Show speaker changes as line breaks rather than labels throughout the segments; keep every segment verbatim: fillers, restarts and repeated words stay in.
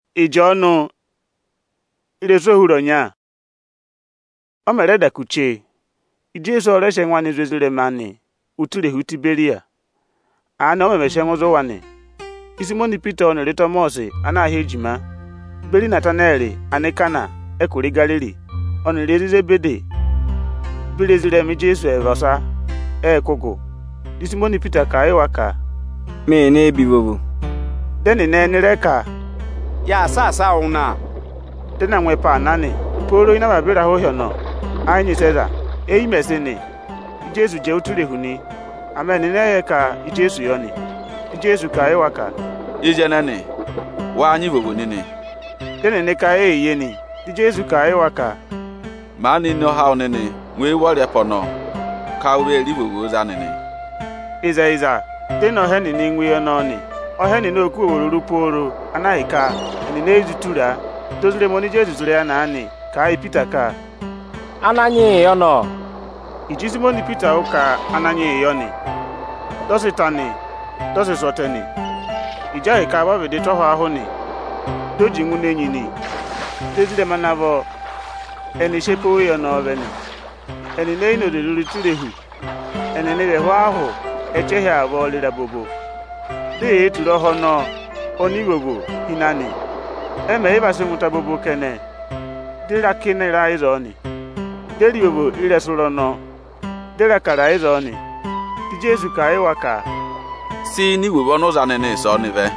ije ọnụ iresohuronya o mere dakuche Jesu oreshe nwani zwezire mani utire hutiberia ana o memeshe nwozo wani Simoni Peter onere Thomas anaghị ejima beri Nataneli anikana ekuri Galili onere Zebede bilezire mi Jesu evosa ekogo Simoni Peter ka iwaka
me ne bibobo
deni ne nireka
ya sasa una
dena nwepa nani poro ina babira hohio no anyị seza eyi mesini Jesu je utire huni amen ne ka Jesu yoni Jesu ka iwaka
ije nani wa anyị bobo nini
deni ne ka eyi ni Jesu ka iwaka
ma ni no ha onini nwe wori pono ka ure ri bobo za nini
iza iza deno heni ni nwe no ni oheni no ku oruru poro anaghị ka ni na-ezutura tozure moni Jesu zure ya na ani ka ai Peter ka
ananye yono
iji Simoni Peter ụka ananye yoni dositani dosi soteni ija ka ba bede toho ahụ ni doji nwu nenyi ni tezire manavo eni shepo yo no beni eni nei no de luri turehu eni ne ho ahụ echehi abo lira bobo de eturo ho no oni bobo hinani eme ibase muta bobo kene dira kene ra izoni deri bobo ile soro no dira kara izoni ti Jesu ka iwaka
si ni bobo no za nene so ni ve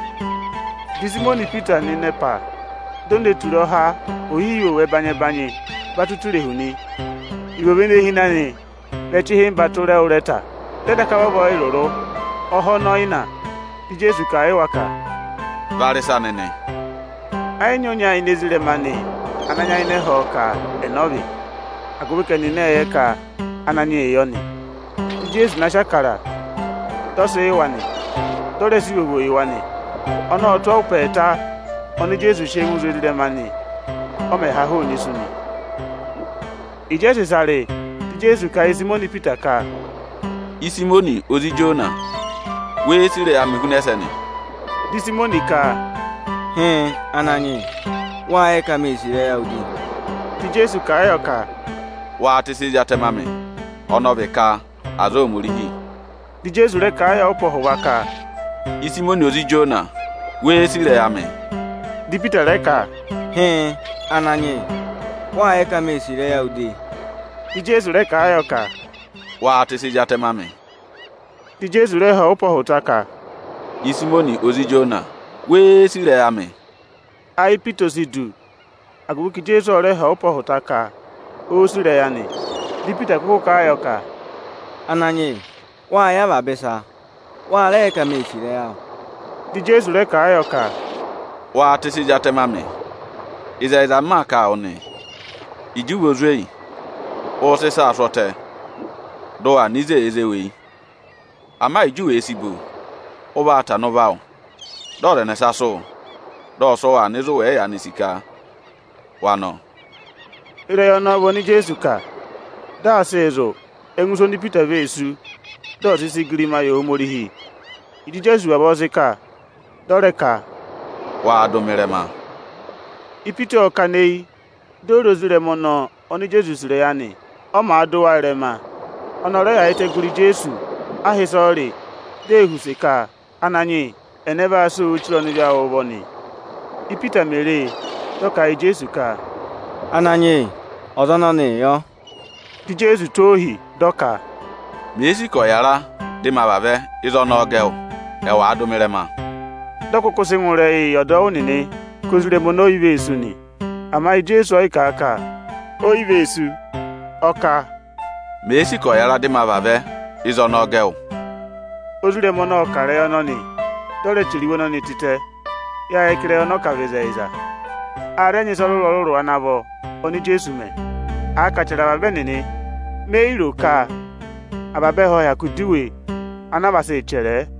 Simoni Peter ni nepa donde turo ha ohiyo we banye banye batutule huni ibobe ne hinani lechi hin batura ureta deda ka bobo iroro oho no ina ti Jesu ka iwaka
varisa nene
ainyonya inezile mani ananya ine ho ka enobi agubike ni ne ka ananya eyoni Jesu na shakara tose iwani dore si bobo iwani ona oto peta oni Jesu shemu zile mani o me ha ho ni suni Jesu sare Jesu ka Simoni Peter ka
Simoni ozi Jona we sire amihuneseni
di Simoni ka
he ananye wa e ka mesire ya udi
ti Jesu ka ayo ka
wa tisi jatemame ono be ka azo murihi
di Jesu re ka ayo opo howa ka
Simoni ozi Jona we sire ame
di Peter re ka
he ananye wa e ka mesire ya udi
di Jesu re ka ayo ka
wa tisi jatemame
di Jesu re ha opo hotaka
Simoni ozi Jona we sire ame
ai Peter sidu agubuki Jesu re ha opo hotaka o sire ya ni di Peter ko ka ayo ka
ananye wa ya ba besa wa le ka mesire ya
di Jesu re ka ayo ka
wa tisi jatemame iza iza maka oni ijubo zui o se sa sote do anize ezewe ama ijuwe esibo o ba ta no bawo do re ne saso do so wa nizo we ya nisika wano
ire yo no bo ni Jesu ka da sezo enguso ni Peter vesu do sisi grima yo morihi idi Jesu abozika do re ka
wa do merema
ipite okanei do rozire mono oni Jesu sire yani o ma do wa rema onore ya eteguri Jesu ahisori de husika ananye eneba so chiro ni bia oboni ipita mere to ka Jesu ka
ananye ozono ni yo
di Jesu tohi doka
miesi ko yara de mabave izo no gel e wa adomere ma
dokoko sinwure yodo onini kozure mono ibe suni ama Jesu oika aka o ibe su oka
miesi ko yara de mabave izo no gel
ozure mono kare ononi dole chiriwo no ni tite ya ekire ono kaveza iza are nyi solo lolo anabo oni Jesu me aka chira babe nini me iro ka ababe ho ya kudiwe anabase chere